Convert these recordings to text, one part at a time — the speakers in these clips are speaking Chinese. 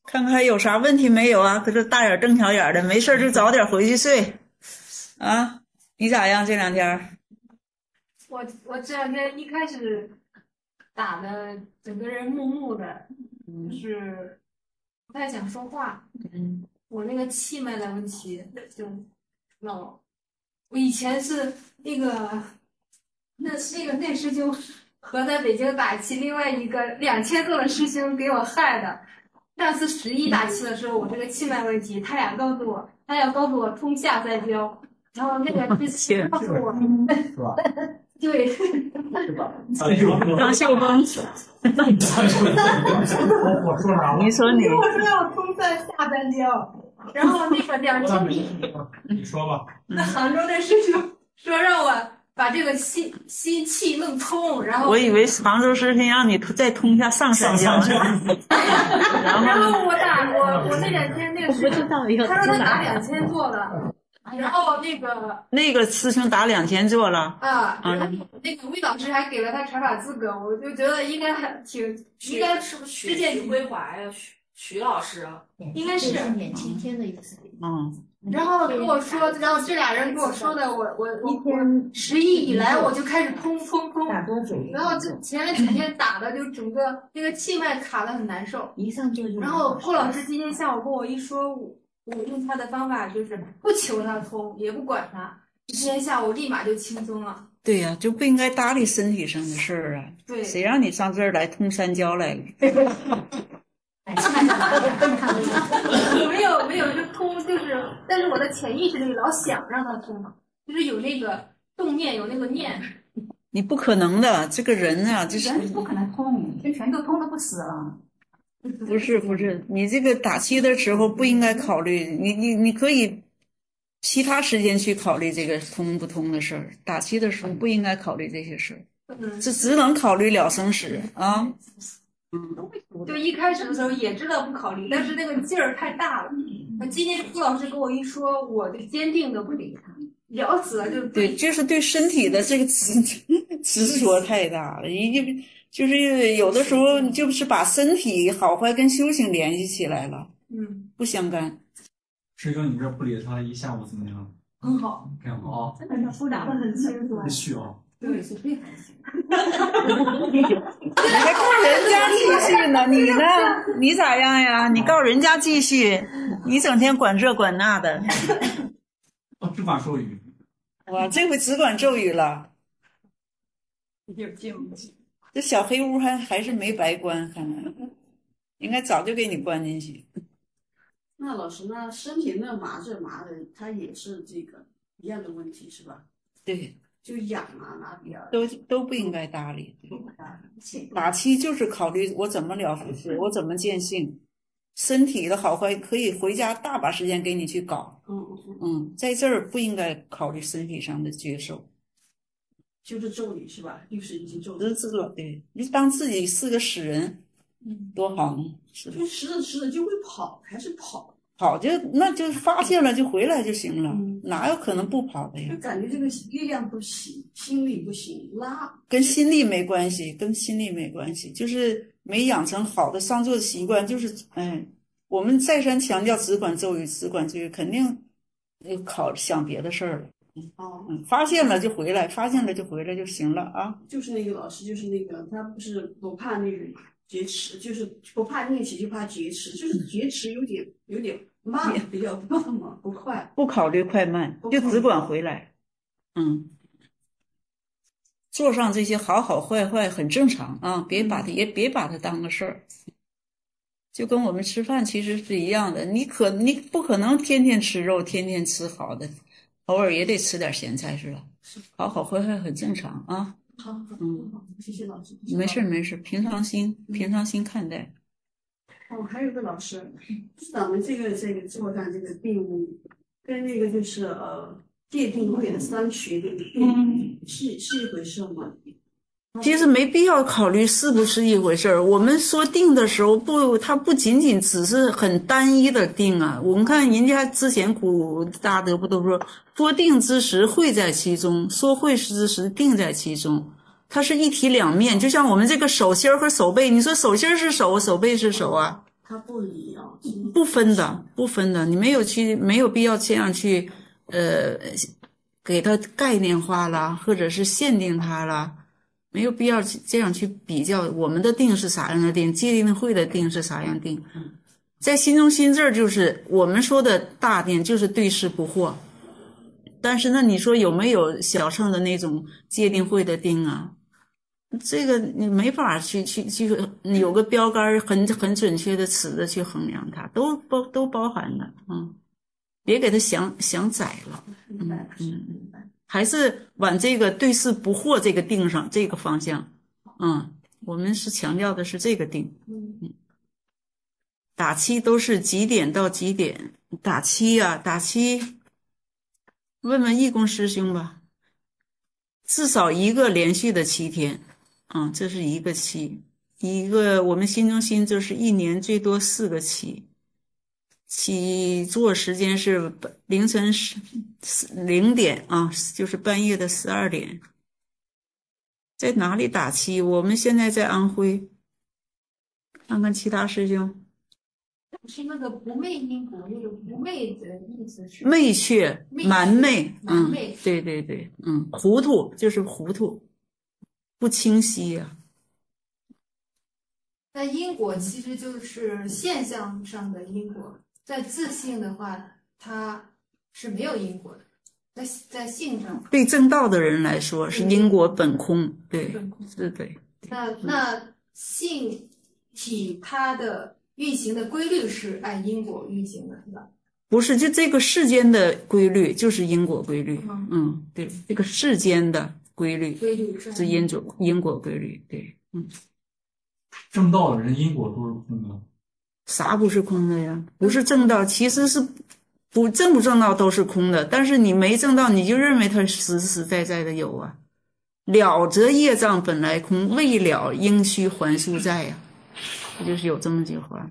看看有啥问题没有啊？可是大眼瞪小眼的，没事就早点回去睡啊。你咋样这两天？ 我这两天一开始打的整个人木木的，就是不太想说话。我那个气脉的问题就闹了。我以前是那师兄和在北京打气，另外一个2000多的师兄给我害的。上次11打气的时候，我这个气脉问题，他要告诉我通下三焦，然后那个师兄告诉我， 是吧？ 对， 是吧？ 张秀峰， 我说啥？ 你说你， 我说要通下三焦，然后那个2000， 你说吧。 那杭州的师兄说让我把这个心气弄通，然后我以为杭州师兄让你再通一下上三焦， 然后我那两天那个师兄，他说他打2000做了。然后那个师兄打2000做了啊，然后那个魏老师还给了他传法资格，我就觉得应该应该是不是徐归华呀？徐老师应该是免青天的意思。 然后跟我说，然后这俩人跟我说的，我11以来我就开始通， 打多久？ 然后这前面几天打的就整个那个气脉卡的很难受， 一上就。 然后郭老师今天下午跟我一说，我用他的方法就是不求他通，也不管他。今天下午立马就轻松了。 对呀，就不应该搭理身体上的事儿啊。 对， 谁让你上这儿来通三焦来了？ 没有就通，就是，但是我的潜意识里老想让他通，就是有那个动念，有那个念。 你不可能的，这个人啊，就是人不可能通，这全都通的不死了。 不是，你这个打气的时候不应该考虑，你可以其他时间去考虑这个通不通的事儿，打气的时候不应该考虑这些事儿，这只能考虑了生死啊。 就一开始的时候也知道不考虑，但是那个劲儿太大了。今天朱老师跟我一说，我就坚定的不理他，聊死了就对，就是对身体的这个执着太大了，就是有的时候就是把身体好坏跟修行联系起来了，不相干。 师兄，你这不理他一下午怎么样？ 很好， 很好， 真的是聊得很清楚。 必须啊。 对，是非常行。 你还告人家继续呢？你呢？你咋样呀？你告人家继续，你整天管这管那的。 只管咒语。 哇，这回只管咒语了。 有进步。 这小黑屋还是没白关，看来应该早就给你关进去。 那老师，那身体那麻的，它也是这个一样的问题是吧？ 对， 就痒啊哪里啊， 都不应该搭理。打气就是考虑我怎么了福事，我怎么见性，身体的好坏可以回家大把时间给你去搞。在这儿不应该考虑身体上的接受。 就是咒语是吧？61句咒语。 对，你当自己是个死人，多好呢！是就时的就会跑，还是跑。 跑那就发现了就回来就行了，哪有可能不跑的呀？ 就感觉这个力量不行，心力不行， 跟心力没关系，就是没养成好的上座的习惯。就是我们再三强调只管咒语，肯定想别的事儿了。发现了就回来就行了啊。 就是那个老师，就是那个他不是不怕那个劫持，就是不怕逆起，就怕劫持，就是劫持有点慢，比较慢嘛，不快， 不考虑快慢，就只管回来。做上这些好好坏坏很正常啊，别把它当个事儿。就跟我们吃饭其实是一样的，你不可能天天吃肉，天天吃好的，偶尔也得吃点咸菜是吧？好好坏坏很正常啊。 好，谢谢老师。 没事，平常心看待。 还有个老师，咱们这个坐上这个病跟那个就是界定会的3学的是一回事吗？ 其实没必要考虑是不是一回事儿。我们说定的时候它不仅仅只是很单一的定啊。我们看人家之前古大德不都说定之时会在其中，说会之时定在其中，它是一体两面。就像我们这个手心和手背，你说手心是手，手背是手啊， 它不一样， 不分的，不分的，你没有必要这样去，给它概念化啦，或者是限定它啦，没有必要这样去比较。我们的定是啥样的定，戒定慧的定是啥样定？在心中心这儿，就是我们说的大定，就是对事不惑。但是那你说有没有小乘的那种戒定慧的定啊？这个你没法去有个标杆很准确的词的去衡量它，都包含了，别给它想窄了，还是往这个对事不惑这个定上这个方向，我们是强调的是这个定，打七都是几点到几点，打七啊，打七，问问义工师兄吧，至少一个连续的7天。这是一个期，一个我们心中心就是1年最多4个期，起坐时间是凌晨0点啊，就是半夜的12点。在哪里打七？我们现在在安徽，看看其他师兄。 是那个不昧因果，那个不昧的意思是昧却蛮昧， 蛮昧， 对对对，糊涂就是糊涂，不清晰呀。 那因果其实就是现象上的因果，在自性的话，它是没有因果的，在性上。 对正道的人来说是因果本空，对，是的。 那性体它的运行的规律是按因果运行的，是吧？ 不是，就这个世间的规律就是因果规律，对，这个世间的规律是因果规律，对， 正道的人因果都是空的， 啥不是空的呀？不是正道，其实是不正道都是空的，但是你没正道，你就认为它实实在在的有啊。了则业障本来空，未了应须还数在呀，不就是有这么句话？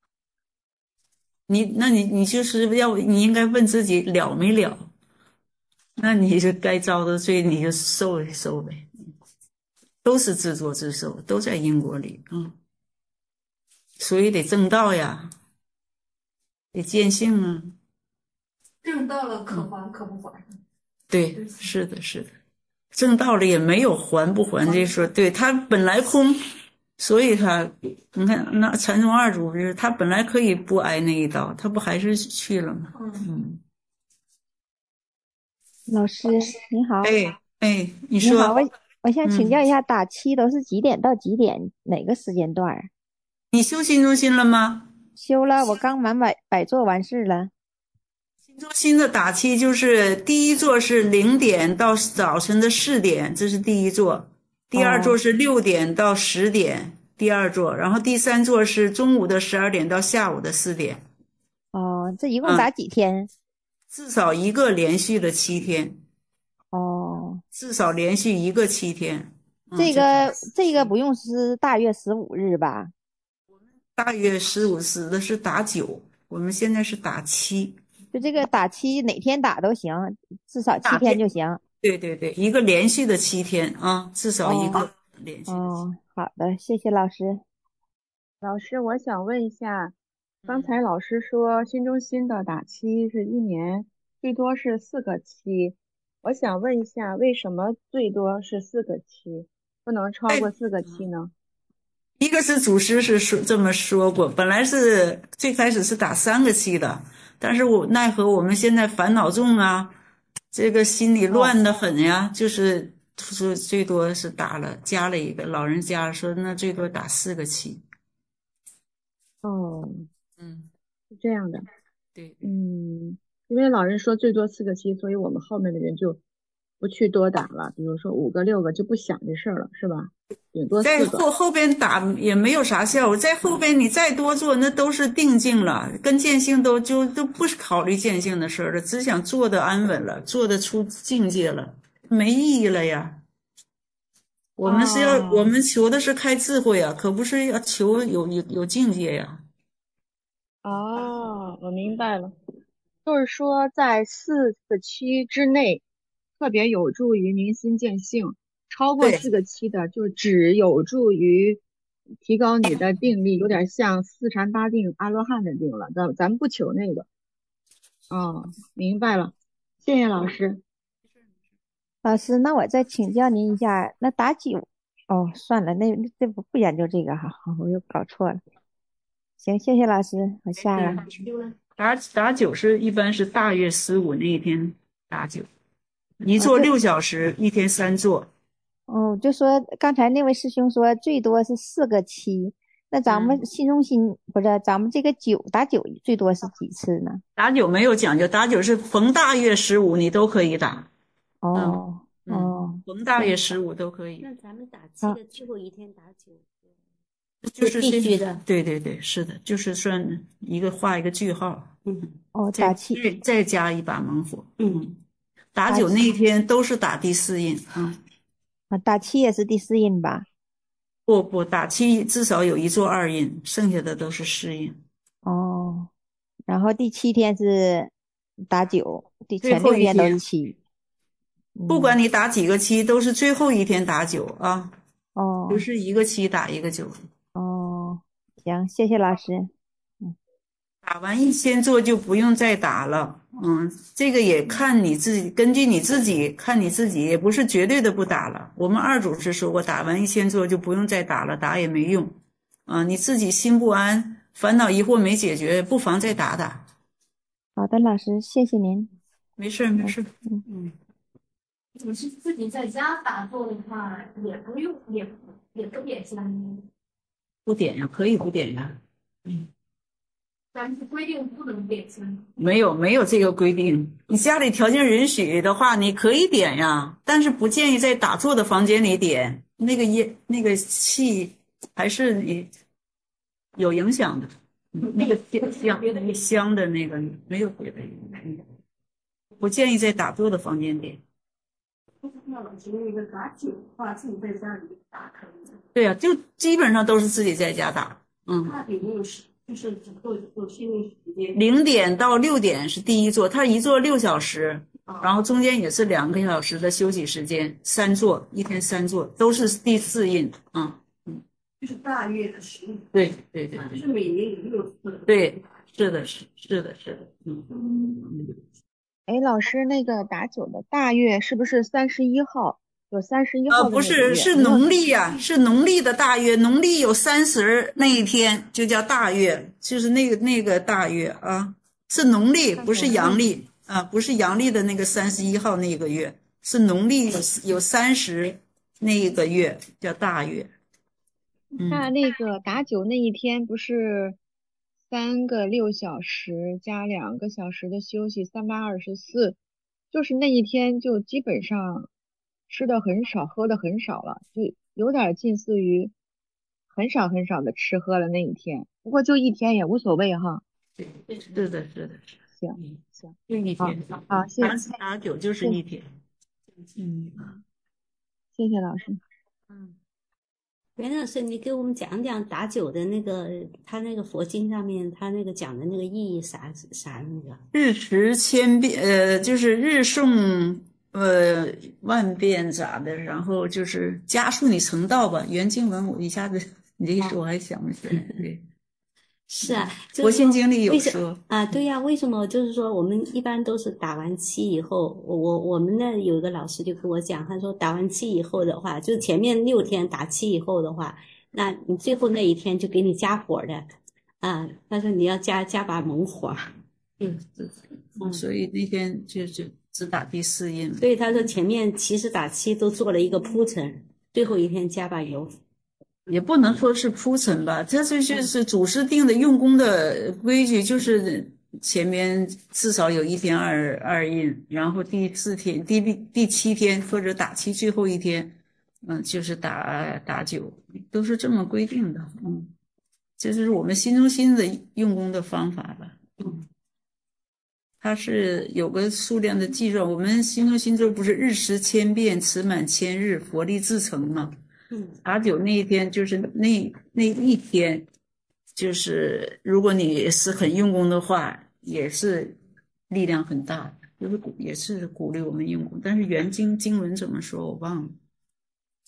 你就是你应该问自己了没了，那你就该遭的罪你就受一受呗，都是自作自受，都在因果里，所以得正道呀，得见性啊。 正道了可还可不还。 对，是的，是的，正道了也没有还不还这说，对，他本来空，所以他，你看那禅宗二祖就是他本来可以不挨那一刀，他不还是去了吗？ 老师你好， 你说， 你好，我想请教一下，打七都是几点到几点，哪个时间段？ 你修心中心了吗？ 修了，我刚满百座完事了。 心中心的打七就是第一座是0点到早晨的4点，这是第一座；第二座是6点到10点，第二座；然后第三座是中午的12点到下午的4点。 这一共打几天？ 至少一个连续的7天。至少连续一个7天。 这个不用是大约15日吧？ 大约15日的是打9，我们现在是打7。 就这个打7，哪天打都行，至少7天就行。 对对对，一个连续的7天啊，至少一个连续的7天。 好的，谢谢老师。 老师，我想问一下，刚才老师说心中心的打七是1年最多是4个期，我想问一下，为什么最多是4个期，不能超过4个期呢？ 一个是祖师是这么说过，本来是最开始是打3个期的，但是奈何我们现在烦恼重啊，这个心里乱得很呀，就是说最多是加了一个，老人家说那最多打4个期。 是这样的。 对， 因为老人说最多4个期，所以我们后面的人就不去多打了，比如说5个6个就不想这事儿了，是吧？顶多4个。 在后边打也没有啥效果，在后边你再多做那都是定境了，跟见性都不是考虑见性的事儿了，只想做的安稳了，做的出境界了，没意义了呀。我们是我们求的是开智慧啊，可不是要求有境界呀。 我明白了，就是说在4个期之内特别有助于明心见性，超过4个期的就只有助于提高你的定力，有点像四禅八定、阿罗汉的定了。咱们不求那个。哦，明白了，谢谢老师。 老师，那我再请教您一下，那打酒，哦，算了，那这不研究这个哈，我又搞错了。行，谢谢老师，我下了。 打酒一般是大月15那一天打酒，一坐6小时，一天3坐。 哦，就说刚才那位师兄说最多是4个7，那咱们新中心不是咱们这个打酒最多是几次呢？ 打酒没有讲究，打酒是逢大月15你都可以打。 哦， 逢大月15都可以。 那咱们打7的最后一天打酒， 就是必须的。 对对对，是的，就是算画一个句号。 打7 再加一把猛火。打酒那一天都是打第4印。 打7也是第4印吧？ 不，打7至少有一座2印，剩下的都是4印。 哦，然后第7天是打9，前6天都是7。 不管你打几个7，都是最后一天打9啊。 哦， 就是一个7打一个9。 哦，行，谢谢老师。 打完1000座就不用再打了。这个也看你自己，根据你自己看你自己，也不是绝对的不打了。我们二主持说过，打完1000座就不用再打了，打也没用。你自己心不安，烦恼疑惑没解决，不妨再打打。 好的，老师，谢谢您。 没事。 你是自己在家打坐的话，也不用也不点香。 不点呀，可以不点呀。 咱们规定不能点香。没有这个规定。你家里条件允许的话，你可以点呀，但是不建议在打坐的房间里点。那个气还是你有影响的。那个香的那个没有别的原因，不建议在打坐的房间点。 那老师那个打酒的话，自己在家里打可以。 对呀，就基本上都是自己在家打。 它里面就是只做训练时间。 0点到6点是第一座，它一坐6小时，然后中间也是2个小时的休息时间，3座，一天3座，都是第4印。 就是大月的15。 对， 就是每年有6次。 对，是的。 老师，那个打酒的大月是不是31号？有31号的不是，是农历呀，是农历的大月，农历有30那一天就叫大月，就是那个大月啊，是农历，不是阳历啊，不是阳历的那个31号那个月，是农历有30那个月叫大月。 那个打酒那一天不是3个6小时加2个小时的休息，3、8、24，就是那一天就基本上吃的很少，喝的很少了，就有点近似于很少的吃喝了那一天。不过就一天也无所谓哈。 是的。 行， 就一天。 好，谢谢。 打酒就是一天。 谢谢老师。 袁老师，你给我们讲讲打酒的那个，他那个佛经上面他那个讲的那个意义啥那个？ 日持千遍，就是日诵万遍咋的，然后就是加速你成道吧。原经文我一下子你这一说我还想不起来。对。 是啊， 佛心经里有说啊，对呀，为什么就是说我们一般都是打完7以后，我们那有一个老师就跟我讲，他说打完7以后的话，就前面6天打7以后的话，那你最后那一天就给你加火的啊，他说你要加把猛火。 所以那天就只打第4印。 所以他说前面其实打7都做了一个铺陈，最后一天加把油。 也不能说是铺陈吧，这就是祖师定的用功的规矩，就是前面至少有一天二印，然后第4天、第7天或者打7最后一天，就是打9，都是这么规定的。这就是我们心中心的用功的方法吧。它是有个数量的计算，我们心中心咒不是日持千遍，持满1000日，佛力自成吗？打酒那一天就是那一天，就是如果你是很用功的话，也是力量很大的，也是鼓励我们用功。但是原经文怎么说我忘了。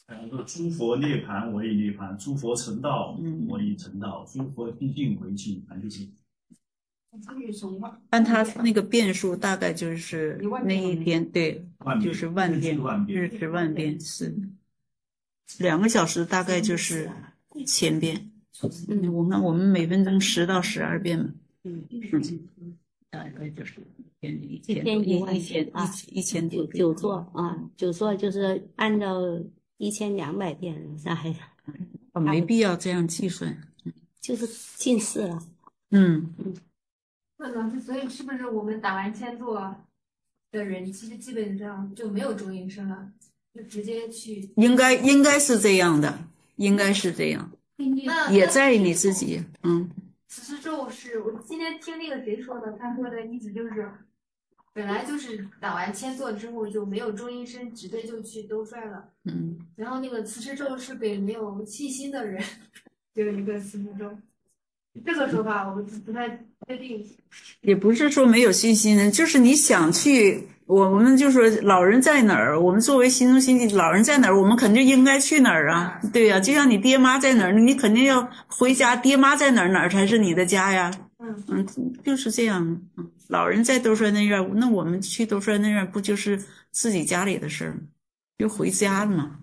说诸佛涅槃我已涅槃，诸佛成道我已成道，诸佛毕竟回去，反正就是。 按他那个变数，大概就是那一天，对，就是万遍，日值万遍，是2个小时，大概就是1000遍。我们每分钟10到12遍嘛。大概就是一天1000多久坐啊，久坐就是按照1200遍，那还没必要这样计算， 就是近似了。 那老师，所以是不是我们打完千座的人，其实基本上就没有中阴身了，就直接去？ 应该是这样的，应该是这样，也在你自己。 此时咒是我今天听那个谁说的，他说的意思就是，本来就是打完千座之后就没有中阴身，直接就去兜率了。然后那个辞世咒是给没有细心的人，就是一个辞世咒。这个说法我不太确定。 也不是说没有信心的，就是你想去，我们就说老人在哪儿，我们作为心中心地，老人在哪儿，我们肯定应该去哪儿啊。对呀，就像你爹妈在哪儿，你肯定要回家，爹妈在哪儿，哪儿才是你的家呀。就是这样。老人在兜率那院，那我们去兜率那院，不就是自己家里的事儿吗？就回家了嘛。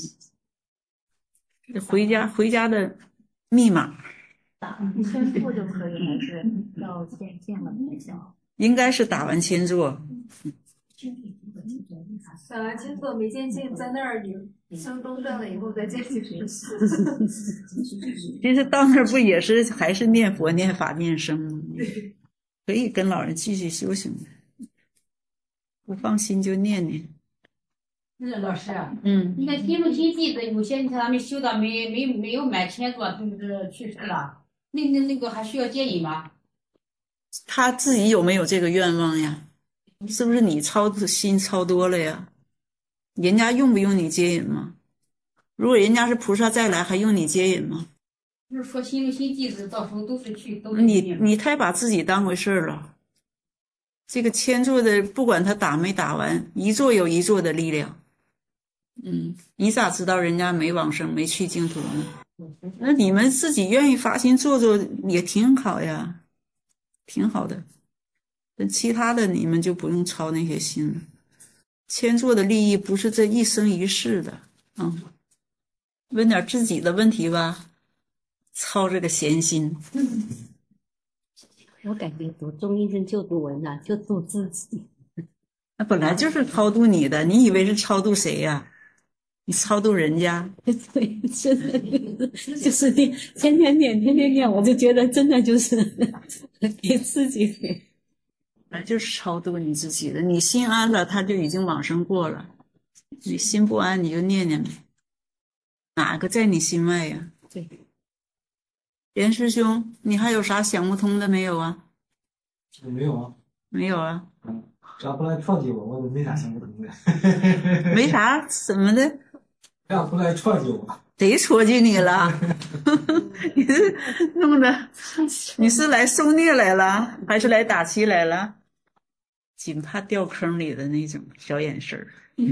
回家的密码。 打千座就可以，还是要见了才行？ 应该是打完千座。 打完千座没见见，在那儿升中断了以后再见去学习。 其实到那儿不也是还是念佛、念法、念僧吗？可以跟老人继续修行的，不放心就念念。 老师，你看心中心地的有些他们修的没有满千座，就是去世了。那个还需要接引吗？ 他自己有没有这个愿望呀？是不是你心操多了呀？人家用不用你接引吗？如果人家是菩萨再来，还用你接引吗？ 不是说心中心地的，到时候都是去。 你太把自己当回事儿了。这个千座的，不管他打没打完，一座有一座的力量。你咋知道人家没往生，没去净土呢？那你们自己愿意发心做也挺好呀，挺好的。其他的你们就不用操那些心了。千座的利益不是这一生一世的。问点自己的问题吧，操这个闲心。 我感觉读中阴身救度文就度自己。 那本来就是超度你的，你以为是超度谁呀？你超度人家。 对，真的就是你天天念，我就觉得真的就是给自己本来就是超度你自己的，你心安了，他就已经往生过了。你心不安，你就念念呗。哪个在你心外呀？ 对。 严师兄，你还有啥想不通的没有啊？ 没有啊。 没有啊。 只要不来撞击我没啥想不通的。 没啥怎么的？ 只要不来撞击我。 谁戳击你了？你是弄的？你是来受虐来了，还是来打气来了？仅怕掉坑里的那种小眼神儿。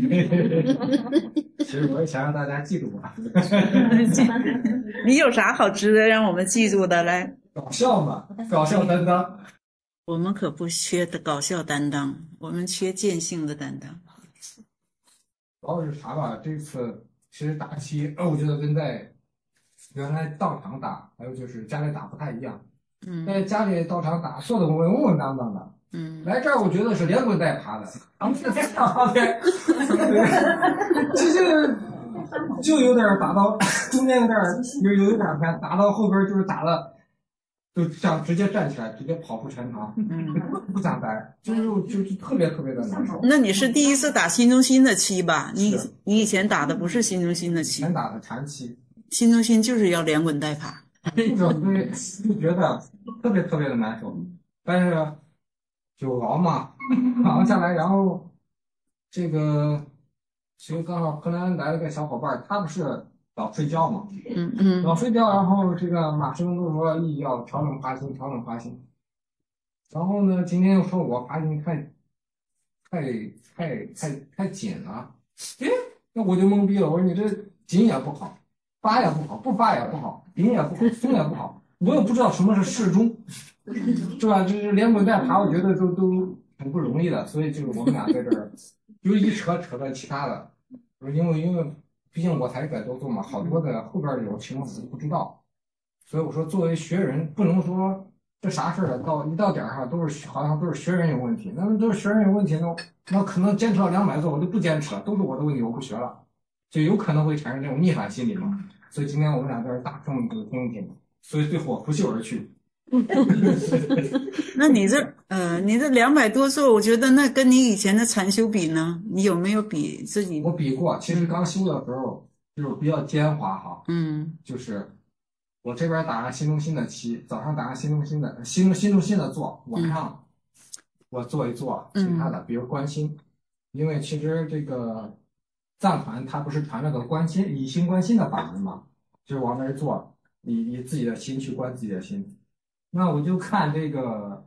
其实我也想让大家记住我。 你有啥好值得让我们记住的？来， 搞笑嘛，搞笑担当。 我们可不缺的搞笑担当，我们缺见性的担当。 主要是啥吧？这次其实打气，我觉得跟在原来道场打，还有就是家里打不太一样。在家里道场打，说的稳稳当当的。来这儿我觉得是连滚带爬的，是这样的。其实就有点打到中间有点偏，打到后边就是打了，就想直接站起来，直接跑出全场，不想待，就是特别特别的难受。 那你是第一次打心中心的气吧？你以前打的不是心中心的气， 前打的禅气。 心中心就是要连滚带爬， 就觉得特别特别的难受，但是就熬嘛，熬下来，然后这个其实刚好河南来了个小伙伴，他不是老睡觉嘛，老睡觉，然后这个马师傅说要调整发心，调整发心，然后呢，今天又说我发心太紧了，那我就懵逼了，我说你这紧也不好，发也不好，不发也不好，紧也不好，松也不好，我又不知道什么是适中，是吧？这连滚带爬，我觉得都挺不容易的，所以就是我们俩在这儿，就一扯到其他的，因为毕竟我才100多岁嘛，好多的后边有情况我都不知道，所以我说作为学人，不能说这啥事儿一到点儿上好像都是学人有问题，那么都是学人有问题，那可能坚持到200做我就不坚持了，都是我的问题，我不学了，就有可能会产生这种逆反心理嘛。所以今天我们俩在这大声的听一听，所以最后我拂袖而去。 那你这200多做，我觉得那跟你以前的禅修比呢，你有没有比自己？ 我比过，其实刚修的时候就是比较奸猾哈，就是我这边打上新中心的期，早上打上新中心的做，晚上我做一做其他的，比如观心，因为其实这个藏传它不是传那个观心以心观心的法门嘛，就是往那儿做，以自己的心去观自己的心。那我就看这个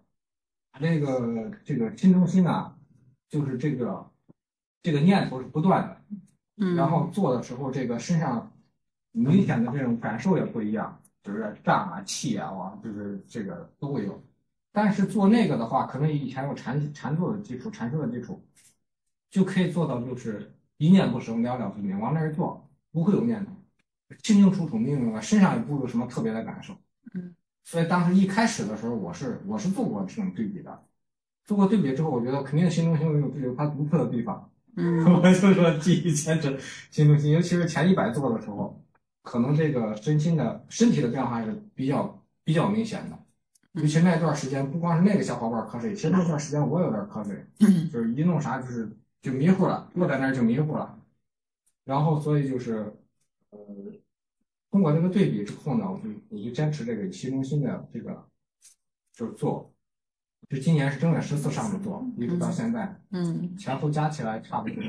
心中心呢，就是这个念头是不断的，然后做的时候这个身上明显的这种感受也不一样，就是胀啊气啊，就是这个都会有。但是做那个的话，可能以前有禅坐的基础，禅修的基础，就可以做到就是一念不生，了了分明，往那儿做不会有念头，清清楚楚明明白，身上也不会有什么特别的感受。所以当时一开始的时候，我是做过这种对比的，做过对比之后，我觉得肯定新中心有它独特的地方。我就说继续坚持新中心，尤其是前100做的时候，可能这个身体的变化是比较明显的。尤其那段时间，不光是那个小伙伴瞌睡，其实那段时间我有点瞌睡，就是一弄啥就迷糊了，坐在那儿就迷糊了。然后所以就是通过这个对比之后呢，我就坚持这个新中心的这个就是做，就今年是正月14上的做，一直到现在，前后加起来差不多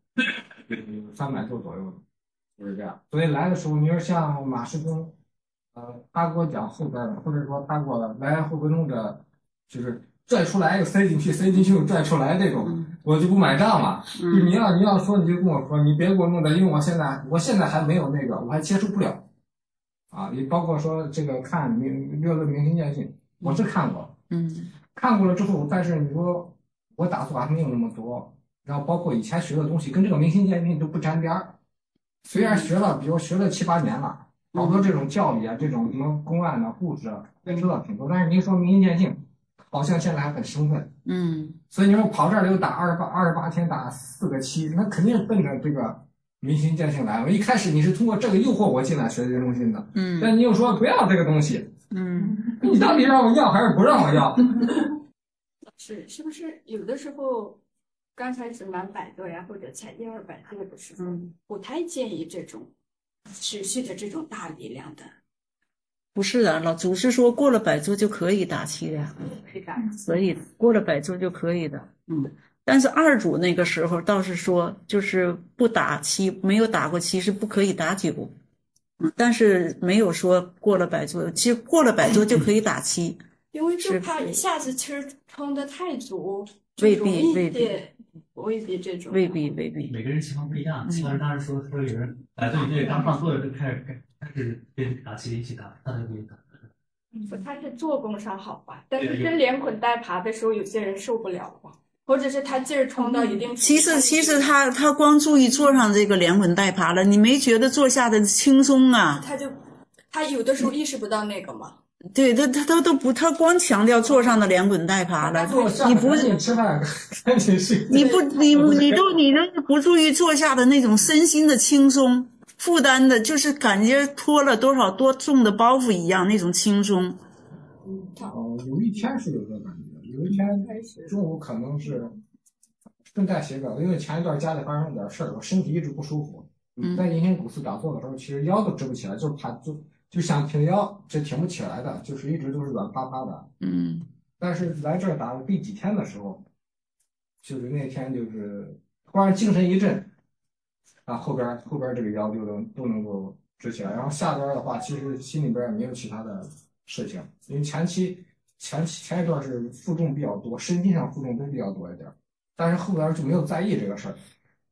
300多左右，就是这样。所以来的时候，你说像马师兄，他给我讲后边的，或者说他给我来回弄着，就是拽出来又塞进去，塞进去又拽出来这种，我就不买账了。你要说你就跟我说，你别给我弄的，因为我现在还没有那个，我还接触不了。也包括说这个看六论明心见性，我是看过，看过了之后，但是你说我打坐还没有那么多，然后包括以前学的东西跟这个明心见性都不沾边儿。虽然学了，比如学了7、8年了，好多这种教理啊，这种什么公案啊、故事啊，知道挺多，但是您说明心见性，好像现在还很生分。所以你说跑这儿又打28天打4个期，那肯定奔着这个明心见性来了。一开始你是通过这个诱惑我进来学这中心的，但你又说不要这个东西，你到底让我要还是不让我要？ 是不是有的时候刚开始满100多呀，或者才1、200多的时候，不太建议这种持续的这种大力量的？ 不是的，老祖是说过了100座就可以打气的呀，所以过了100座就可以的。但是二主那个时候倒是说，就是不打7，没有打过7是不可以打9，但是没有说过了100座，其实过了100座就可以打7， 因为就怕一下子气儿冲得太足， 未必这种， 未必。 每个人情况不一样。其他当时说有人100座以内刚上座的就开始跟打气一起打，他就可以打。 他是做工上好吧，但是跟连滚带爬的时候，有些人受不了吧。或者是他劲儿冲到一定程度， 其实他光注意坐上这个连滚带爬了，你没觉得坐下的轻松啊？ 他有的时候意识不到那个嘛。 对，他都不，他光强调坐上的连滚带爬了。你不是吃饭，赶紧睡。 你都不注意坐下的那种身心的轻松，负担的就是感觉拖了多重的包袱一样那种轻松。 有一天是有这感觉。有一天中午可能是顺带写稿，因为前一段家里发生点事儿，我身体一直不舒服。在银杏古寺打坐的时候，其实腰都直不起来，就是怕就想挺腰，这挺不起来的，就是一直都是软趴趴的。但是来这儿打了第几天的时候，就是那天就是突然精神一振，后边这个腰都能够直起来。然后下边的话，其实心里边也没有其他的事情，因为前一段是负重比较多，身体上负重都比较多一点，但是后边就没有在意这个事儿，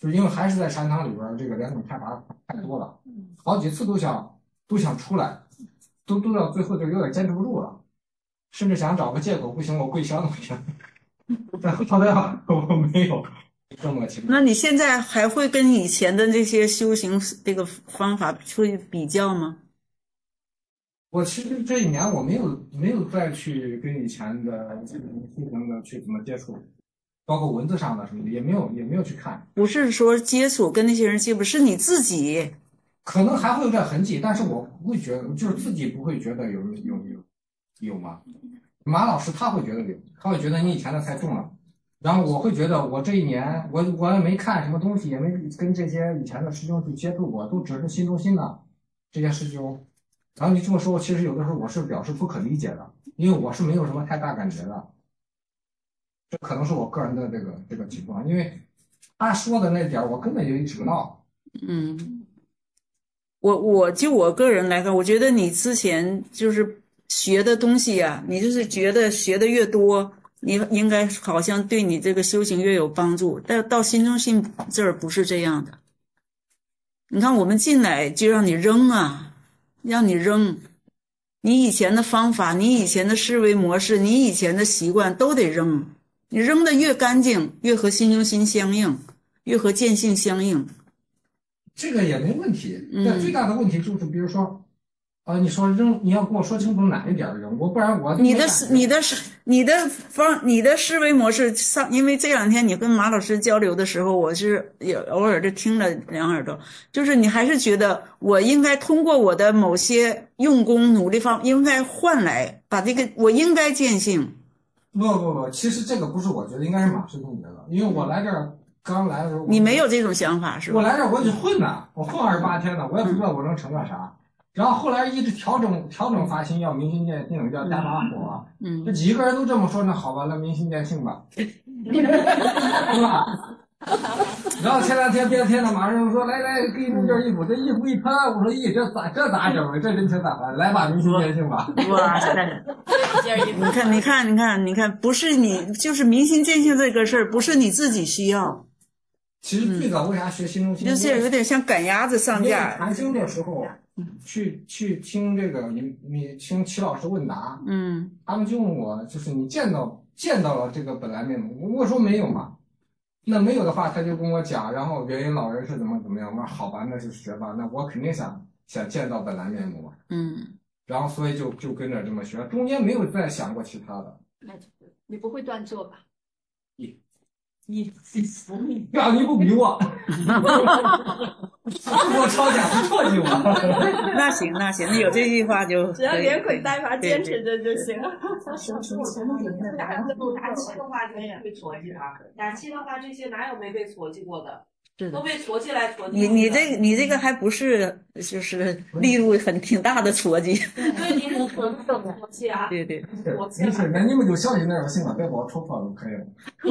就是因为还是在禅堂里边，这个两种看法太多了，好几次都想出来，都到最后就有点坚持不住了，甚至想找个借口，不行我跪香都行。但好在我没有这么情况。 那你现在还会跟以前的这些修行这个方法去比较吗？ 我其实这一年我没有再去跟以前的修行的去怎么接触，包括文字上的什么的也没有去看。 不是说接触跟那些人接触，是你自己可能还会有点痕迹，但是我不会觉得，就是自己不会觉得有吗？马老师他会觉得有，他会觉得你以前的太重了，然后我会觉得我这一年我也没看什么东西，也没跟这些以前的师兄去接触过，都只是心中心的这些师兄。然后你这么说，其实有的时候我是表示不可理解的，因为我是没有什么太大感觉的，这可能是我个人的这个情况，因为他说的那点我根本就意识不到。 我个人来看，我觉得你之前就是学的东西啊，你就是觉得学的越多，你应该好像对你这个修行越有帮助，但到心中心这儿不是这样的。你看我们进来就让你扔啊，让你扔，你以前的方法，你以前的思维模式，你以前的习惯都得扔，你扔的越干净，越和心中心相应，越和见性相应。 这个也没问题，但最大的问题就是，比如说，你说扔，你要跟我说清楚哪一点扔，不然我你的思维模式上，因为这两天你跟马老师交流的时候，我是也偶尔的听了两耳朵，就是你还是觉得我应该通过我的某些用功努力方，应该换来把这个我应该见性。 不，其实这个不是我觉得，应该是马师兄觉得，因为我来这儿。刚来的时候， 你没有这种想法是吧？ 我来这我就混呢，我混28天呢，我也不知道我能成个啥。然后后来一直调整发心，要明心见性，要加把火。这几个人都这么说，那好吧，那明心见性吧，是吧？然后前两天别天的马上说来给你弄件衣服，这衣服一穿，我说这咋整的？这人情咋办？来吧，明心见性吧。 哇塞！你看，不是你就是明心见性这个事儿，不是你自己需要。 其实最早为啥学心中心？ 就是有点像赶鸭子上架。 谈经的时候，去听这个你听齐老师问答，他们就问我，就是你见到了这个本来面目，我说没有嘛。那没有的话，他就跟我讲，然后原因老人是怎么样。我说好吧，那就学吧，那我肯定想见到本来面目嘛。然后所以就跟着这么学，中间没有再想过其他的。 你不会断座吧？ 你不比我，我抄假不错你我。 那行，那有这句话就只要连滚带爬坚持着就行。 打气的话就被戳击啊，打气的话这些哪有没被戳击过的？都被戳进来戳进来。 你这个还不是就是力度挺大的戳击。 对，你很戳击啊。 对。 没事，那你们就小心点就行了，别把我戳破就可以了。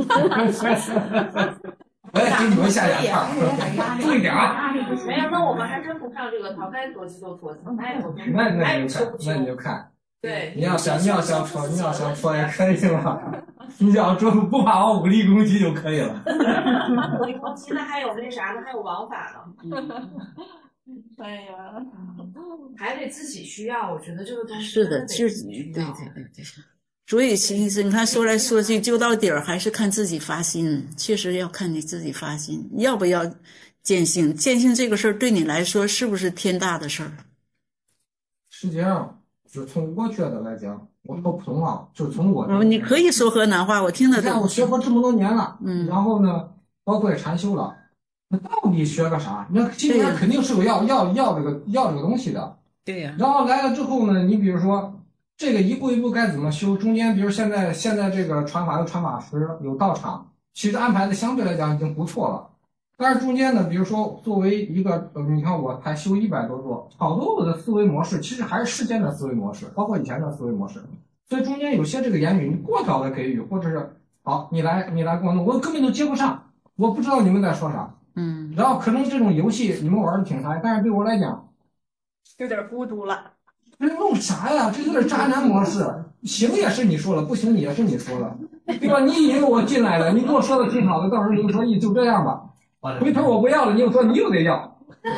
我也给你们下眼套，注意点啊。 没有，那我们还真不上这个套，该戳击就戳击， 那你就看。 对， 你要想戳也可以了。你只要不把我武力攻击就可以了。 武力攻击那还有那啥呢？还有王法呢。 哎呀， 还得自己需要，我觉得这个东西是的，就是对。所以其实你看说来说去，就到底儿还是看自己发心，确实要看你自己发心，要不要见性？见性这个事儿对你来说是不是天大的事儿？ 实际上，就从我觉得来讲，我说普通话，就从我你可以说河南话，我听得懂。 我学佛这么多年了，然后呢，包括也禅修了，那到底学个啥？那今年肯定是有要这个东西的。 对呀。 然后来了之后呢，你比如说这个一步一步该怎么修，中间比如现在这个传法有传法师，有道场，其实安排的相对来讲已经不错了。但是中间呢，比如说作为一个你看我才修100多座，好多我的思维模式其实还是世间的思维模式，包括以前的思维模式。所以中间有些这个言语你过早的给予，或者是好你来跟我弄，我根本都接不上，我不知道你们在说啥。然后可能这种游戏你们玩的挺嗨，但是对我来讲有点孤独了。 这弄啥呀？这有点渣男模式，行也是你说了，不行也是你说了，对吧？你以为我进来了，你跟我说的挺好的，到时候你就说就这样吧。 回头我不要了，你又说你又得要。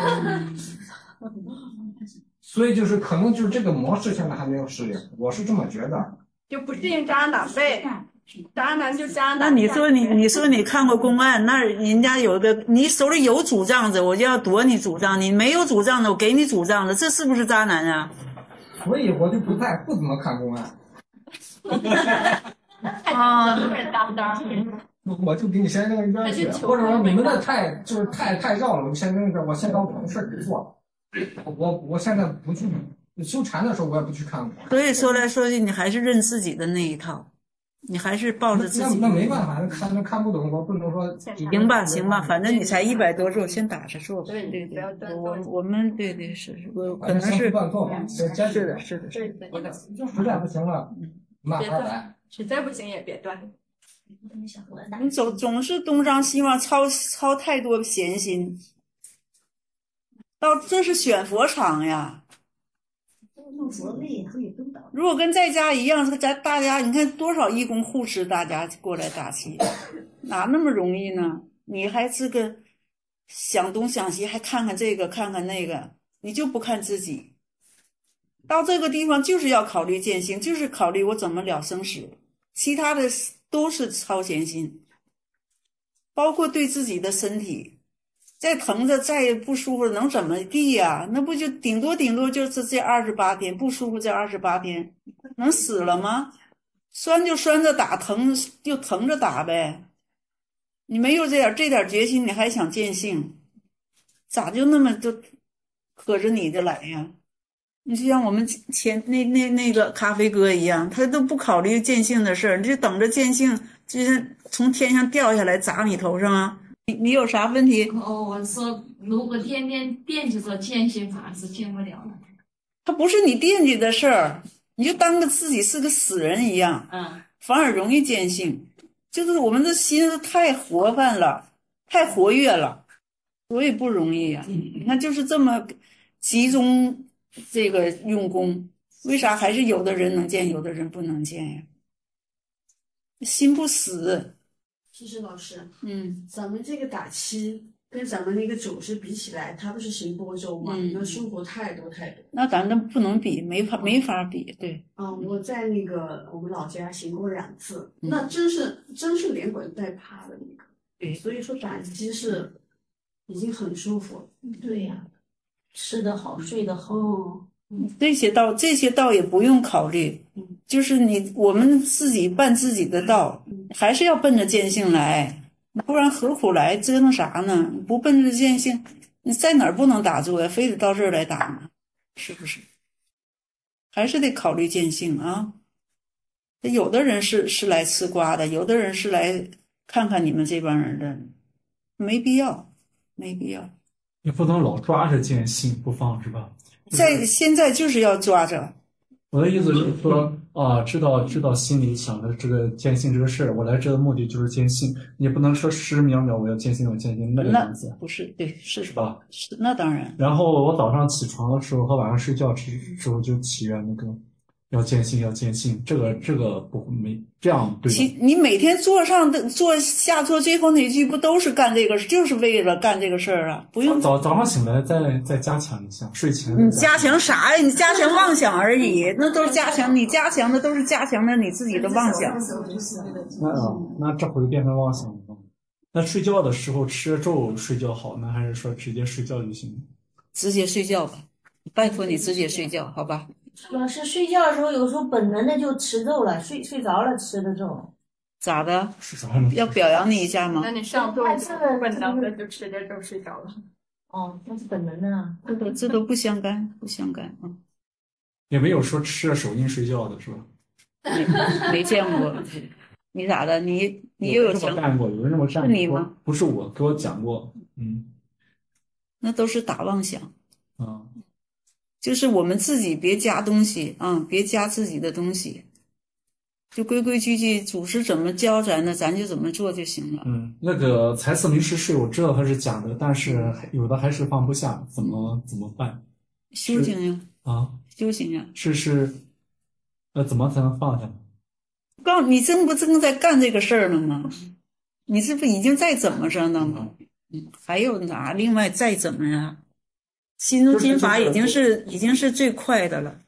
所以就是可能就是这个模式现在还没有适应，我是这么觉得。 就不适应渣男呗，渣男就渣男。 那你说你看过公案，那人家有个你手里有主杖子，我就要夺你主杖；你没有主杖子，我给你主杖子，这是不是渣男啊？ 所以我就不怎么看公案。 啊，当当。 我就给你先扔一边去，或者说你们的太绕了，我就先扔一边，我先把我的事儿给做了。我现在不去修禅的时候，我也不去看过。 所以说来说去，你还是认自己的那一套，你还是抱着自己。 那没办法，看不懂，我不能说。 行吧，反正你才100多咒，先打着做吧。对，我们对是，我可能是乱做吧， 是的。 实在不行了，慢慢来。 实在不行也别断。 你总是东张西望，操太多闲心。这是选佛场呀。如果跟在家一样，大家你看多少义工护持大家过来打气，哪那么容易呢？你还这个想东想西，还看看这个看看那个，你就不看自己。到这个地方就是要考虑见性，就是考虑我怎么了生死，其他的都是操闲心，包括对自己的身体。再疼着再不舒服能怎么地呀？那不就顶多就是这28天不舒服，这28天能死了吗？酸就酸着打，疼就疼着打呗。你没有这点决心，你还想见性，咋就那么就可着你的来呀？你就像我们前那个咖啡哥一样，他都不考虑见性的事儿，你就等着见性，就是从天上掉下来砸你头上啊！你有啥问题？ 我说如果天天惦记着见性法是见不了的。 他不是你惦记的事儿，你就当个自己是个死人一样，反而容易见性。就是我们的心思太活泛了，太活跃了，所以不容易呀。你看，就是这么集中这个用功，为啥还是有的人能见，有的人不能见呀？心不死。 其实老师，咱们这个打七跟咱们那个九是比起来，它不是行波咒嘛，那生活太多。 那咱们不能比，没法比，对。 我在那个我们老家行过2次，那真是连滚带爬的那个。 对， 所以说打七是已经很舒服。 对呀，吃得好，睡得好。 这些道也不用考虑，就是我们自己办自己的道，还是要奔着见性来，不然何苦来折腾啥呢？不奔着见性，你在哪儿不能打坐呀？非得到这儿来打呢？是不是？还是得考虑见性啊。有的人是来吃瓜的，有的人是来看看你们这帮人的，没必要。 也不能老抓着见性不放，是吧？ 现在就是要抓着。 我的意思就是说知道心里想的这个见性这个事儿，我来这的目的就是见性，你不能说时秒秒我要见性那个样子。 不是，对，是吧？ 是，那当然。 然后我早上起床的时候和晚上睡觉之后就祈愿那个要见性，这个不没这样对。 你每天坐下坐，最后那句不都是干这个，就是为了干这个事儿啊？不用早上醒来再加强一下，睡前。 你加强啥呀？你加强妄想而已，那都是加强，你加强的都是加强的你自己的妄想。 那这回变成妄想了。那睡觉的时候吃咒睡觉好呢，还是说直接睡觉就行？ 直接睡觉吧，拜托你直接睡觉，好吧？ 老师睡觉的时候，有时候本能的就吃咒了，睡着了吃的咒。 咋的？要表扬你一下吗？ 那你上座本能的就吃着咒睡着了。 那是本能的啊。 这都不相干啊。 也没有说吃着手印睡觉的是吧？ 没见过。你咋的？你又有这么干过？有人这么干过？ 是你吗？ 不是我，给我讲过。 那都是打妄想。就是我们自己别加东西别加自己的东西，就规规矩矩，祖师怎么教咱的，咱就怎么做就行了。 那个财色名食睡，我知道它是假的，但是有的还是放不下，怎么办？ 修行呀！修行呀！ 是，怎么才能放下？ 告诉你，正在干这个事儿了吗？你这不已经在怎么着呢吗？ 还有哪？另外再怎么样，心中心法已经是最快的了。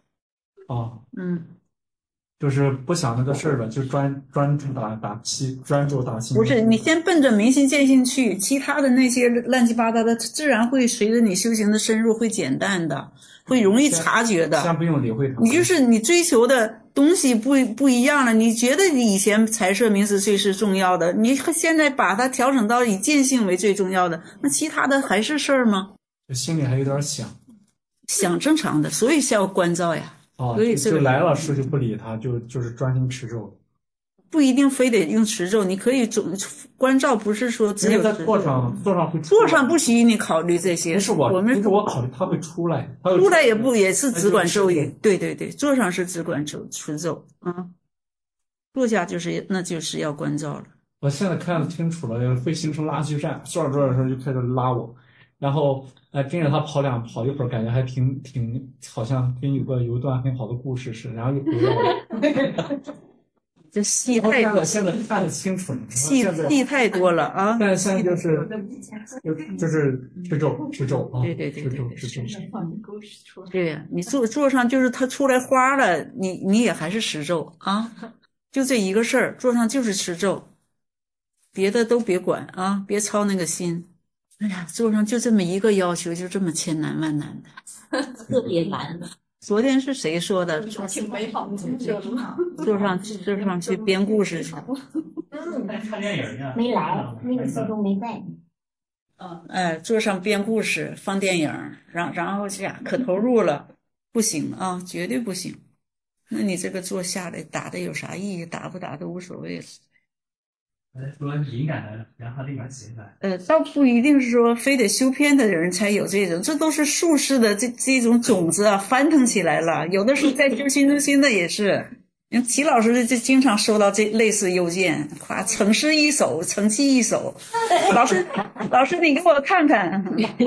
就是不想那个事儿了，就专注打气，专注打气。 不是，你先奔着明心见性去，其他的那些乱七八糟的，自然会随着你修行的深入会减淡的，会容易察觉的。 先不用理会它。 你就是你追求的东西不一样了，你觉得以前财色名食睡是重要的，你现在把它调整到以见性为最重要的，那其他的还是事儿吗？ 心里还有点想正常的，所以是要关照呀。所以就来了事就不理他，就是专心持咒。 不一定非得用持咒，你可以关照，不是说只有在座上会座上不许你考虑这些。 我考虑他会出来， 也是只管咒语。对，座上是只管持咒啊，坐下那就是要关照了。 我现在看得清楚了，会形成拉锯战，坐着坐着的时候就开始拉我，然后跟着他跑一会儿，感觉还挺好像跟有一段很好的故事似的，然后又回来了。 这戏太多， 现在看得清楚了， 戏太多了啊！ 但是现在就是持咒啊， 对， 持咒。 对呀，你坐上就是他出来花了，你也还是持咒啊，就这一个事儿，坐上就是持咒，别的都别管啊，别操那个心。哎呀，坐上就这么一个要求，就这么千难万难的， 特别难。 昨天是谁说的？ 挺美好的， 坐上去编故事去。 看电影呀？ 没来，那个时候没在。 坐上编故事，放电影，然后可投入了，不行啊，绝对不行。那你这个坐下来打的有啥意义？打不打都无所谓了。 说敏感的，然后立马起来。 倒不一定是说非得修偏的人才有这种，这都是术士的这种种子啊，翻腾起来了。有的时候在修心中心的也是，齐老师就经常收到这类似邮件，夸成诗一首，成器一首。老师，你给我看看。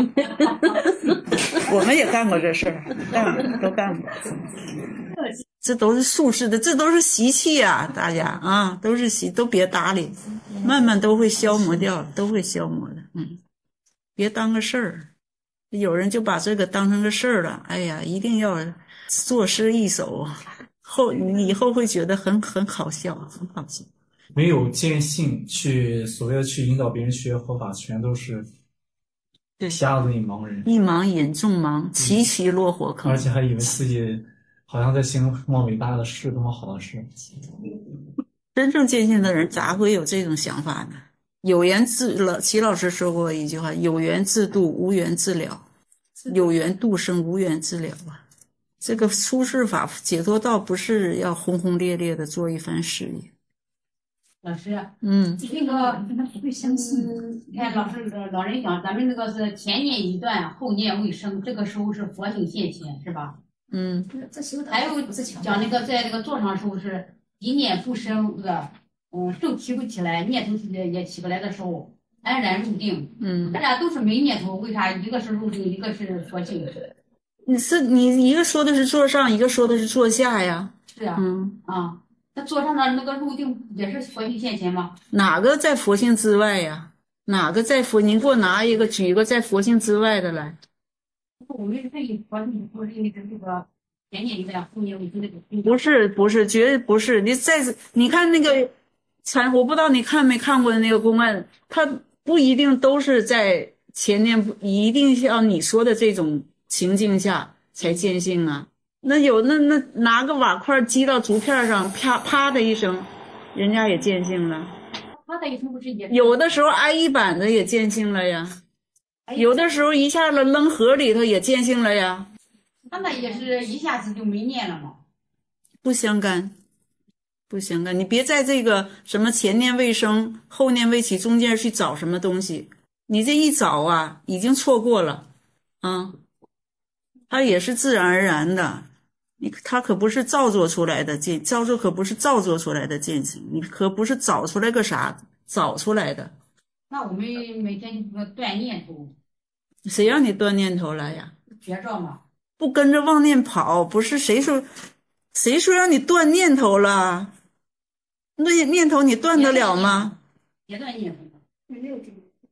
我们也干过这事儿，都干过。这都是术士的，这都是习气啊！大家啊，都是都别搭理，慢慢都会消磨掉，都会消磨的。别当个事儿。有人就把这个当成个事儿了，哎呀，一定要作诗一首，你以后会觉得很好笑，很好笑。 没有坚信所谓的去引导别人学佛法，全都是瞎子一盲人， 一盲引众盲，齐齐落火坑， 而且还以为自己好像在行什么伟大的事，多么好的事。 真正坚信的人咋会有这种想法呢？齐老师说过一句话：有缘自度，无缘自了。有缘度生，无缘自了啊！这个出世法解脱道不是要轰轰烈烈的做一番事业。 老师，那个会相信。你看老人讲，咱们那个是前念已断，后念未生，这个时候是佛性现前，是吧？还有讲那个在这个座上时候是一念不生，这个正提不起来，念头也起不来的时候，安然入定。咱俩都是没念头，为啥一个是入定，一个是佛性？ 你一个说的是座上，一个说的是座下呀。 是啊，那座上的那个入定也是佛性现前吗？ 哪个在佛性之外呀？哪个在佛？您给我举一个在佛性之外的来。 我们是以佛性不是这个前念一段，后念未生这个。 不是，绝对不是。你看那个我不知道你看没看过的那个公案，它不一定都是在前念，一定像你说的这种情境下才见性啊。那拿个瓦块击到竹片上，啪的一声，人家也见性了。 啪的一声不是也？ 有的时候挨一板子也见性了呀，有的时候一下子扔河里头也见性了呀。 那也是一下子就没念了吗？ 不相干。你别在这个什么前念未生，后念未起中间去找什么东西，你这一找啊，已经错过了啊。它也是自然而然的，它可不是造作出来的可不是造作出来的见性，你可不是找出来个啥找出来的。 那我们每天就断念头。 谁让你断念头了呀？ 绝招嘛。 不跟着妄念跑，不是谁说让你断念头了？那念头你断得了吗？ 别断念头。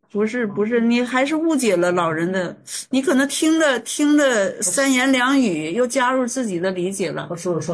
不是，你还是误解了老人的，你可能听的三言两语，又加入自己的理解了。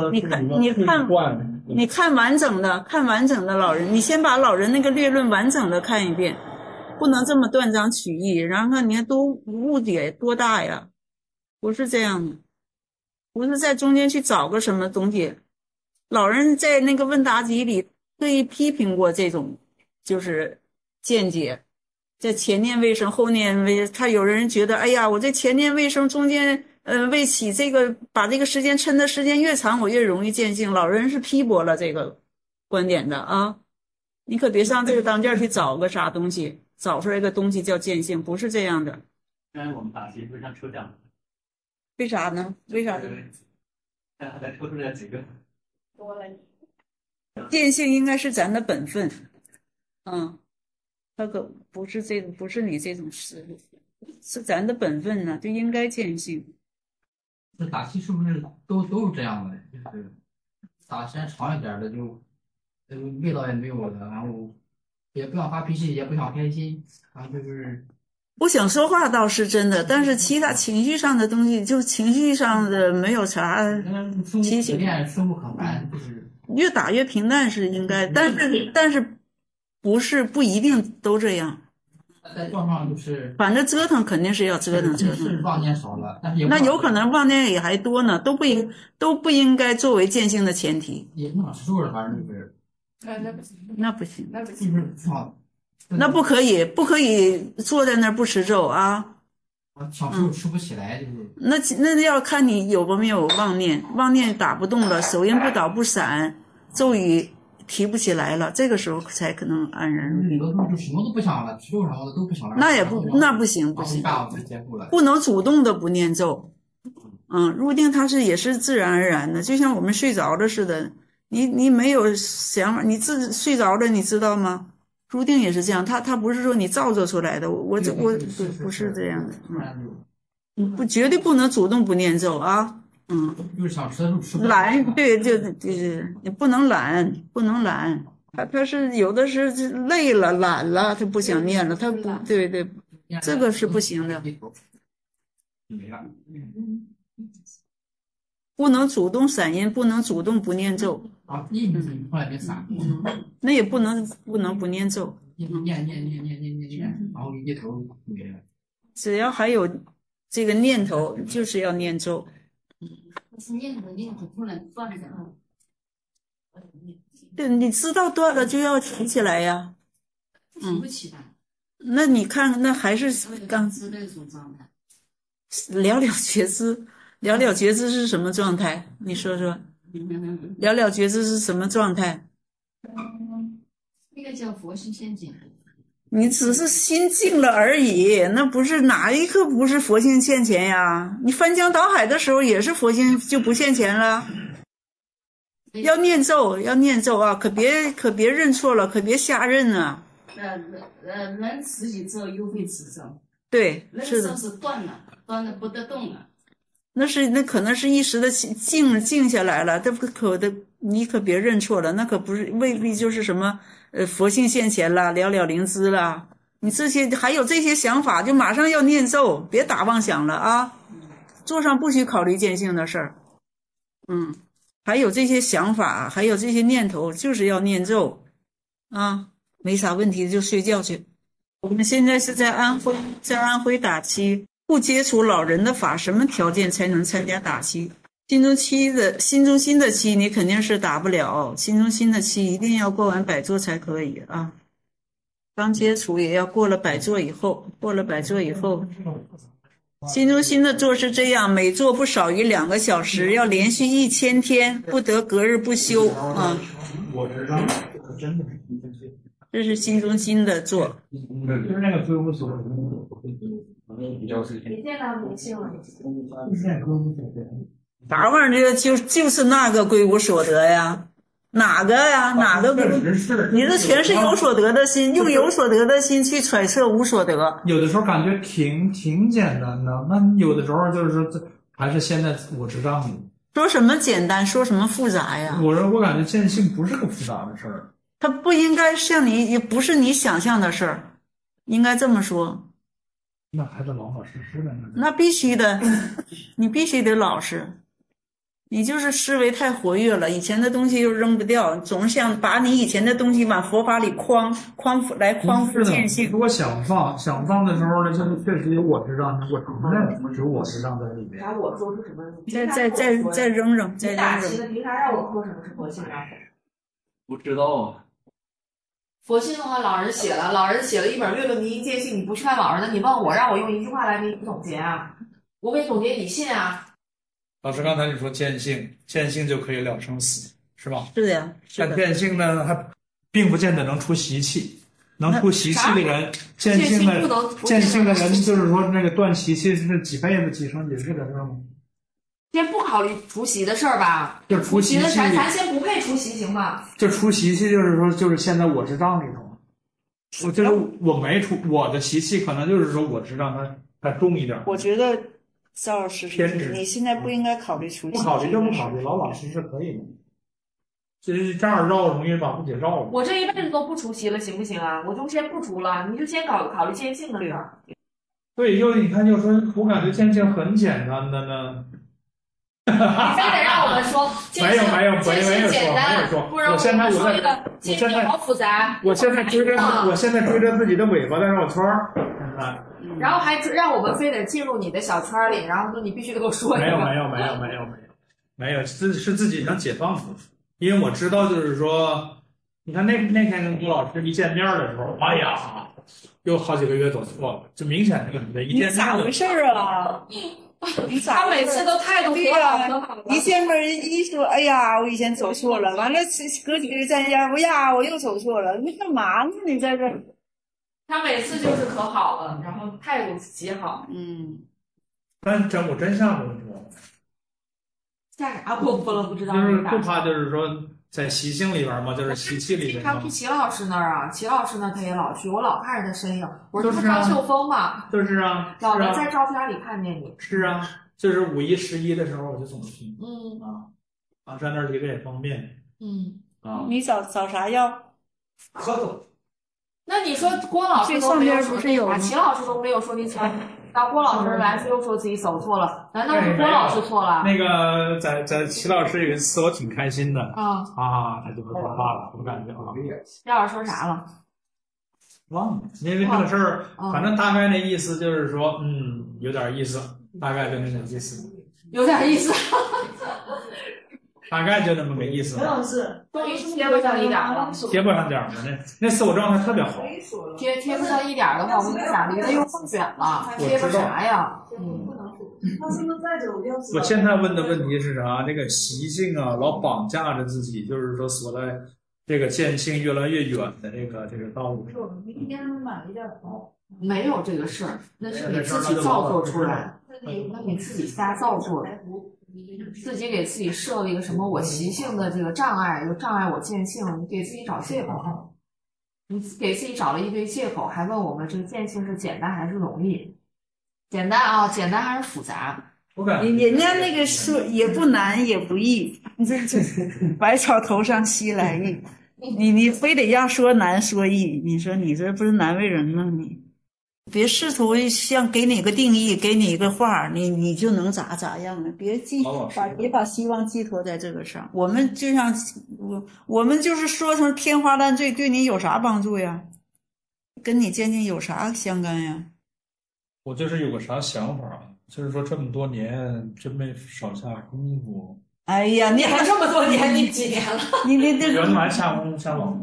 你看完整的老人，你先把老人那个略论完整的看一遍，不能这么断章取义。然后你看多误解多大呀？不是这样的，不是在中间去找个什么东西。老人在那个问答集里特意批评过这种就是见解。在前念未生后念未，他有人觉得，哎呀，我这前念未生中间未起这个，把这个时间抻的时间越长，我越容易见性。老人是批驳了这个观点的啊，你可别上这个当间去找个啥东西，找出来一个东西叫见性，不是这样的。 刚才我们打击非常抽象， 为啥呢？为啥呢？ 看还抽出来几个？ 多了。 见性应该是咱的本分，他可不是你这种思路，是咱的本分呢，就应该见性。 这打气是不是都是这样的？就是打时间长一点的就味道也没有了，然后也不想发脾气，也不想开心，然后就是不想说话倒是真的，但是其他情绪上的东西，就情绪上的没有啥起点生不可烦，就是越打越平淡是应该，但是不一定都这样。 在状况就是， 反正折腾肯定是要折腾。 是妄念少了，但是那有可能妄念也还多呢，都不应该作为见性的前提。 也不想吃肉了，反正就是。 那不行。 那不可以坐在那儿不吃肉啊。 想吃吃不起来就是。 那要看你有没有妄念，妄念打不动了，手印不倒不散，咒语提不起来了，这个时候才可能安然入定。 有的时候就什么都不想了，吃肉什么的都不想了。 那不行，不能主动的不念咒。入定它也是自然而然的，就像我们睡着了似的，你没有想法，你自己睡着了，你知道吗？入定也是这样，它不是说你造作出来的，我不是这样的。绝对不能主动不念咒啊。 就是想吃肉吃不懒，对，你不能懒，他是有的是累了懒了，他不想念了，他不对，这个是不行的。不能主动散音，不能主动不念咒。 后来别散。 那也不能不念咒。 念，然后一头没了。 只要还有这个念头，就是要念咒。 是念头不能断的。 对，你知道断了就要提起来呀。 提不起来。 那你看，那还是刚那种状态。 了觉知，了觉知是什么状态？你说说。了觉知是什么状态？ 那个叫佛心现前。 你只是心静了而已，那不是哪一刻不是佛性现前呀？你翻江倒海的时候也是佛性就不现前了。要念咒啊！可别认错了，可别瞎认啊！ 人自己之后又会指正。 对， 是的。是断了不得动了。 那可能是一时的静下来了，你可别认错了，那可不是未必就是什么佛性现前了，了灵知了。你还有这些想法，就马上要念咒，别打妄想了啊！桌上不许考虑见性的事儿。还有这些想法，还有这些念头，就是要念咒啊，没啥问题就睡觉去。我们现在是在安徽打七。不接触老人的法，什么条件才能参加打七？心中心的七你肯定是打不了，心中心的七一定要过完百座才可以啊。刚接触也要过了百座以后，心中心的座是这样，每座不少于2个小时，要连续1000天，不得隔日不休啊。 我知道，真的。 这是心中心的座。 就是那个归无所。 你见到灵性了？ 啥玩意儿？就是那个归无所得呀？哪个呀？哪个归？你这全是有所得的心，用有所得的心去揣测无所得。 有的时候感觉挺简单的，那有的时候就是说还是现在我知道你说什么简单，说什么复杂呀？ 我感觉见性不是个复杂的事儿。 它不应该像你，也不是你想象的事儿。 应该这么说。 那还得老老实实的。 那必须的，你必须得老实。你就是思维太活跃了，以前的东西又扔不掉，总是想把你以前的东西往佛法里框附见性。 如果想放的时候呢，就是确实有我执障，我承认有我执障在里面。 我说出什么？ 再扔扔，再扔扔。 你打棋的，凭啥让我说什么是佛性啊？ 不知道啊。 佛性的话，老人写了一本《略论迷因见性》，你不去看老人的，你问我，让我用一句话来给你总结啊？我给总结你信啊？ 老师，刚才你说见性就可以了生死，是吧？ 是的呀。 但见性呢，还并不见得能出习气。能出习气的人，见性的人，就是说那个断习气是几辈子几生几世的事吗？ 先不考虑除习的事儿吧， 就除习气， 咱先不配除习行吗？ 就除习气，就是说，就是现在我执障里头，我没除我的习气，可能就是说我执障它重一点。 我觉得赵老师，你现在不应该考虑除习， 不考虑就不考虑，老老实实可以的。就是这样绕容易把自己绕了。 我这一辈子都不除习了，行不行啊？我就先不除了，你就先考虑见性的事儿。 对，你看，就说我感觉见性很简单的呢。 你非得让我们说没有简单，不然说一个见性好复杂。 我现在追着自己的尾巴在绕圈儿， 然后还让我们非得进入你的小圈里，然后说你必须得给我说一个。 没有，是自己想解放出去。因为我知道，就是说，你看那天跟郭老师一见面的时候，哎呀，有好几个月走错了，就明显这个一见面。 你咋回事啊？ 他每次都态度可好。 一见面一说，哎呀，我以前走错了，完了隔几个月再见，哎呀，我又走错了，你干嘛呢？你在这？ 他每次就是可好了，然后态度极好。 但我真吓唬你了。 吓啥过不了？不知道。 就是不怕，就是说在习性里边嘛，就是习气里边。 经常去齐老师那儿啊，齐老师那儿他也老去，我老看着他身影。我说他张秀峰嘛。 就是啊。 老能在照片里看见你。 是啊，就是5、1、11的时候我就总去。在那儿离得也方便。 你找啥药？ 咳嗽。 那你说郭老师都没有说那啥，齐老师都没有说那啥。到郭老师来又说自己走错了，难道是郭老师错了？ 那个在齐老师有一次我挺开心的他就不说话了，我感觉齐老师说啥了？ 忘了，因为这个事儿，反正大概那意思就是说，有点意思，大概就那点意思， 有点意思， 大概就那么个意思。 陈老师，终于贴不上一点了， 贴不上点了。那次我状态特别好。 贴不上一点的话，我跟你讲，离得又更远了，贴不啥呀？ 我现在问的问题是啥？这个习性啊，老绑架着自己，就是说所在这个见性越来越远的这个道路。 明天买一件包。 没有这个事儿，那是你自己造作出来，那你自己瞎造作的。自己给自己设了一个什么我习性的这个障碍，又障碍我见性，你给自己找借口。你给自己找了一堆借口，还问我们这个见性是简单还是容易？简单啊，简单还是复杂？ 人家那个说也不难也不易，这百草头上西来意。你非得要说难说易，你说你这不是难为人吗？你别试图像给你个定义，给你一个话，你就能咋样了？别把希望寄托在这个上。我们就像我们就是说成天花乱坠，对你有啥帮助呀？跟你渐渐有啥相干呀？ 我就是有个啥想法，就是说这么多年真没少下功夫。 哎呀，你还这么多年，你几年了？ 你原来下功夫下老。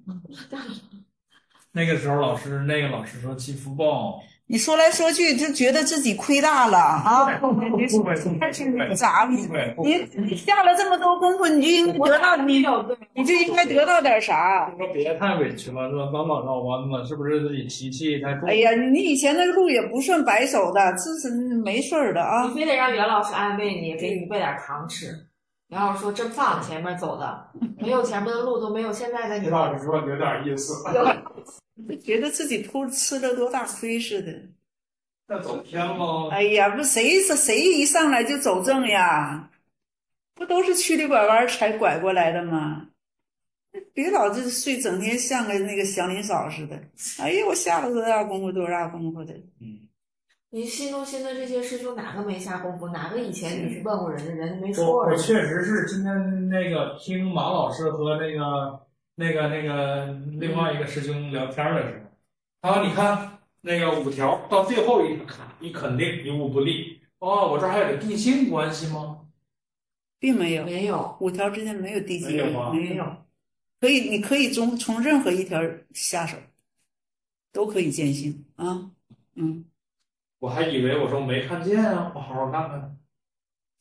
那个时候那个老师说积福报， 你说来说去就觉得自己亏大了啊！你下了这么多功夫，你就应该得到你就应该得到点啥？ 说别太委屈了，是吧？老绕弯子，是不是自己脾气太重？ 哎呀，你以前的路也不算白走的，这是没事的啊！ 你非得让袁老师安慰你，给你喂点糖吃。袁老师说真棒，前面走的没有前面的路都没有现在的你。 袁老师说有点意思。 觉得自己吃了多大亏似的， 那走偏了。 哎呀，不谁一上来就走正呀？不都是曲里拐弯才拐过来的吗？ 别老是睡，整天像个那个祥林嫂似的。哎呀，我下了多大功夫，多大功夫的。 你心中心的这些师兄哪个没下功夫？哪个以前你去问过人家，人家没说过？ 我确实是今天那个听马老师和那个另外一个师兄聊天的时候，他说你看那个5条到最后一肯定一物不立。哦，我这还有个地心关系吗？ 并没有， 没有 5条之间没有地心， 没有。 你可以从任何一条下手，都可以见性啊。 我还以为我说没看见啊，我好好看看。